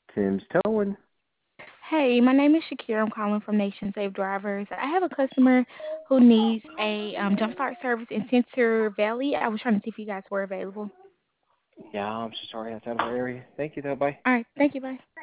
Tim's Towing. Hey, my name is Shakira. I'm calling from Nation Safe Drivers. I have a customer who needs a jumpstart service in Center Valley. I was trying to see if you guys were available. Yeah, I'm so sorry that's out of our area. Thank you, though. Bye. All right, thank you. Bye.